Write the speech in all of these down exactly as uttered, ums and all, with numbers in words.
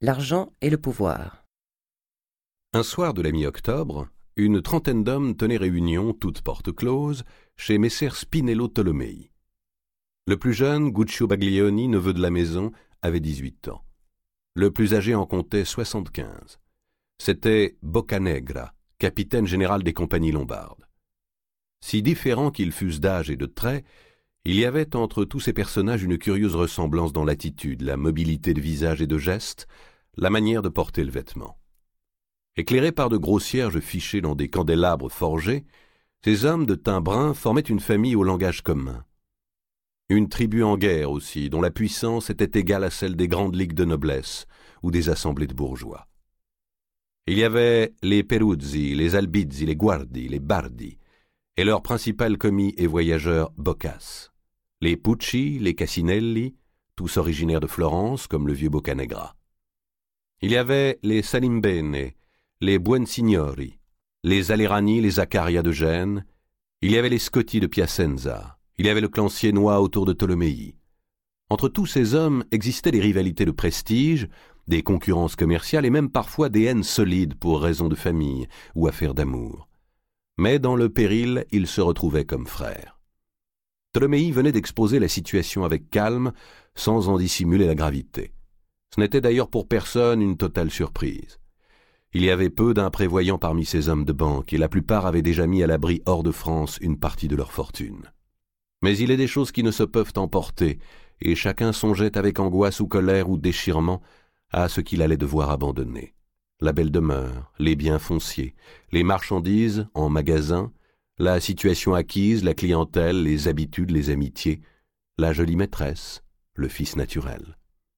L'argent et le pouvoir. Un soir de la mi-octobre, une trentaine d'hommes tenaient réunion, toutes portes closes, chez messire Spinello Tolomei. Le plus jeune, Guccio Baglioni, neveu de la maison, avait dix-huit ans. Le plus âgé en comptait soixante-quinze. C'était Boccanegra, capitaine général des compagnies lombardes. Si différents qu'ils fussent d'âge et de traits, il y avait entre tous ces personnages une curieuse ressemblance dans l'attitude, la mobilité de visage et de gestes, la manière de porter le vêtement. Éclairés par de gros cierges fichés dans des candélabres forgés, ces hommes de teint brun formaient une famille au langage commun. Une tribu en guerre aussi, dont la puissance était égale à celle des grandes ligues de noblesse ou des assemblées de bourgeois. Il y avait les Peruzzi, les Albizzi, les Guardi, les Bardi, et leur principal commis et voyageur Boccace, les Pucci, les Cassinelli, tous originaires de Florence, comme le vieux Boccanegra. Il y avait les Salimbene, les Buonsignori, les Alerani, les Zaccaria de Gênes, il y avait les Scotti de Piacenza, il y avait le clan siennois autour de Tolomei. Entre tous ces hommes existaient des rivalités de prestige, des concurrences commerciales et même parfois des haines solides pour raisons de famille ou affaires d'amour. Mais dans le péril, ils se retrouvaient comme frères. Tolomei venait d'exposer la situation avec calme, sans en dissimuler la gravité. Ce n'était d'ailleurs pour personne une totale surprise. Il y avait peu d'imprévoyants parmi ces hommes de banque, et la plupart avaient déjà mis à l'abri hors de France une partie de leur fortune. Mais il est des choses qui ne se peuvent emporter, et chacun songeait avec angoisse ou colère ou déchirement à ce qu'il allait devoir abandonner. La belle demeure, les biens fonciers, les marchandises en magasin, la situation acquise, la clientèle, les habitudes, les amitiés, la jolie maîtresse, le fils naturel.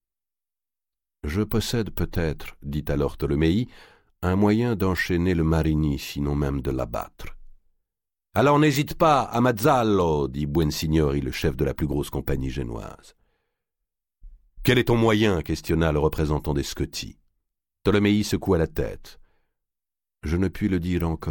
« Je possède peut-être, dit alors Tolomei, un moyen d'enchaîner le Marini, sinon même de l'abattre. »« Alors n'hésite pas, Amazzallo, dit Buonsignori, le chef de la plus grosse compagnie génoise. »« Quel est ton moyen ?» questionna le représentant des Scotti. Tolomei secoua la tête. « Je ne puis le dire encore. »«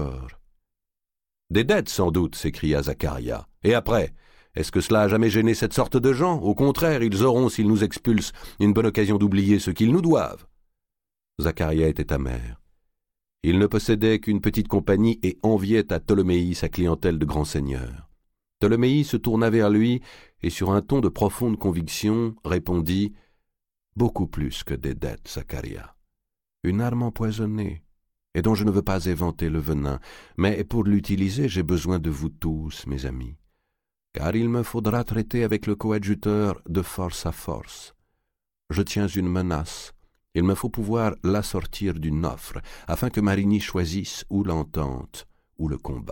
Des dettes, sans doute, s'écria Zaccaria. Et après, est-ce que cela a jamais gêné cette sorte de gens? Au contraire, ils auront, s'ils nous expulsent, une bonne occasion d'oublier ce qu'ils nous doivent. » Zaccaria était amer. Il ne possédait qu'une petite compagnie et enviait à Tolomei sa clientèle de grands seigneurs. Tolomei se tourna vers lui et, sur un ton de profonde conviction, répondit « Beaucoup plus que des dettes, Zaccaria. Une arme empoisonnée, et dont je ne veux pas éventer le venin, mais pour l'utiliser, j'ai besoin de vous tous, mes amis, car il me faudra traiter avec le coadjuteur de force à force. Je tiens une menace. Il me faut pouvoir l'assortir d'une offre, afin que Marini choisisse ou l'entente ou le combat. »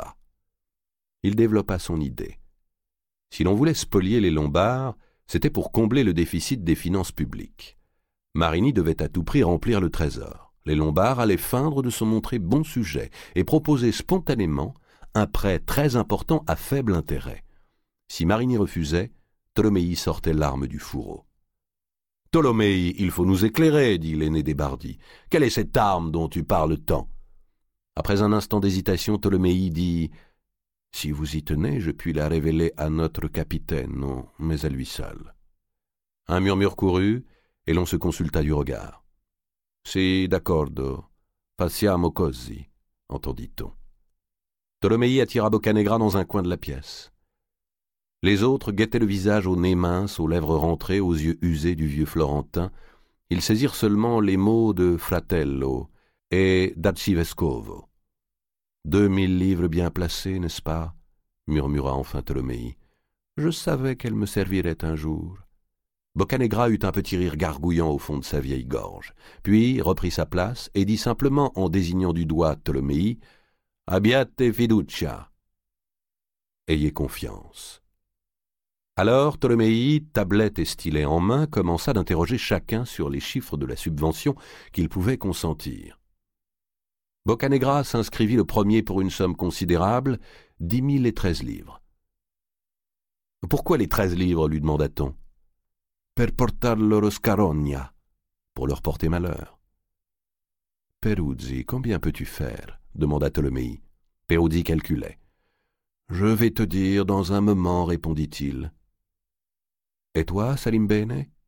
Il développa son idée. Si l'on voulait spolier les Lombards, c'était pour combler le déficit des finances publiques. Marini devait à tout prix remplir le trésor. Les Lombards allaient feindre de se montrer bon sujet et proposer spontanément un prêt très important à faible intérêt. Si Marini refusait, Tolomei sortait l'arme du fourreau. « Tolomei, il faut nous éclairer, dit l'aîné des Bardi. Quelle est cette arme dont tu parles tant ?» Après un instant d'hésitation, Tolomei dit « Si vous y tenez, je puis la révéler à notre capitaine, non, mais à lui seul. » Un murmure courut, et l'on se consulta du regard. « Si, d'accordo, passiamo così », entendit-on. Tolomei attira Boccanegra dans un coin de la pièce. Les autres guettaient le visage au nez mince, aux lèvres rentrées, aux yeux usés du vieux Florentin. Ils saisirent seulement les mots de fratello et d'arcivescovo. « Deux mille livres bien placées, n'est-ce pas ?» murmura enfin Tolomei. « Je savais qu'elles me serviraient un jour. » Boccanegra eut un petit rire gargouillant au fond de sa vieille gorge, puis reprit sa place et dit simplement en désignant du doigt Tolomei « Abbiate fiducia » »« Ayez confiance ». Alors Tolomei, tablette et stylet en main, commença d'interroger chacun sur les chiffres de la subvention qu'il pouvait consentir. Boccanegra s'inscrivit le premier pour une somme considérable, dix mille et treize livres. « Pourquoi les treize livres ?» lui demanda-t-on. « Per portar loro scarogna, pour leur porter malheur. »« Peruzzi, combien peux-tu faire ?» demanda Tolomei. Peruzzi calculait. « Je vais te dire dans un moment, répondit-il. « Et toi, Salimbene »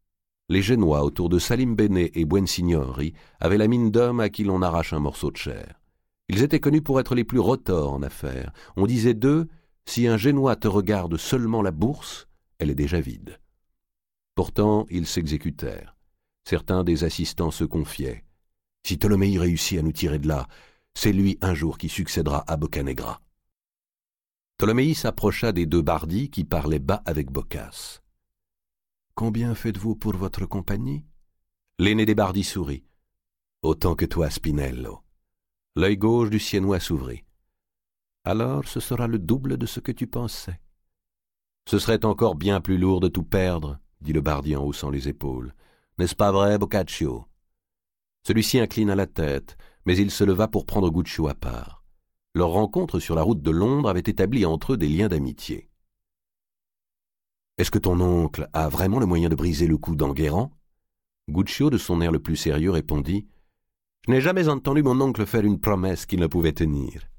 Les Génois autour de Salim Bene et Buonsignori avaient la mine d'hommes à qui l'on arrache un morceau de chair. Ils étaient connus pour être les plus retors en affaires. On disait d'eux, si un Génois te regarde seulement la bourse, elle est déjà vide. Pourtant, ils s'exécutèrent. Certains des assistants se confiaient. Si Toloméi réussit à nous tirer de là, c'est lui un jour qui succédera à Boccanegra. Toloméi s'approcha des deux bardits qui parlaient bas avec Boccace. « Combien faites-vous pour votre compagnie ?» L'aîné des bardits sourit. « Autant que toi, Spinello. » L'œil gauche du Siennois s'ouvrit. « Alors ce sera le double de ce que tu pensais. »« Ce serait encore bien plus lourd de tout perdre, » dit le bardi en haussant les épaules. « N'est-ce pas vrai, Boccaccio ?» Celui-ci inclina la tête, mais il se leva pour prendre Guccio à part. Leur rencontre sur la route de Londres avait établi entre eux des liens d'amitié. « Est-ce que ton oncle a vraiment le moyen de briser le cou d'Enguerrand ?» Guccio, de son air le plus sérieux, répondit « Je n'ai jamais entendu mon oncle faire une promesse qu'il ne pouvait tenir.